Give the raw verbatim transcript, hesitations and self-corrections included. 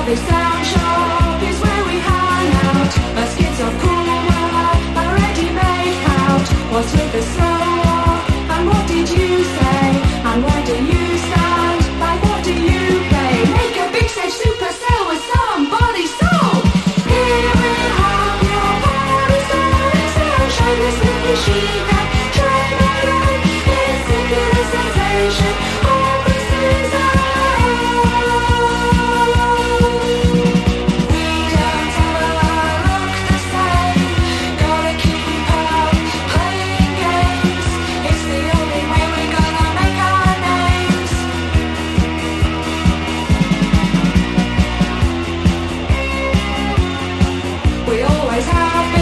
sound shop is where we hang out. Baskets of cool weather, a ready-made couch. What's with the slow walk? And what did you say? And where do you stand? Like what do you play? Make a big stage supercell with somebody's soul. Here we have your party starting sunshine. This little chic and train along. It's singular sensation. All the things are we always have been.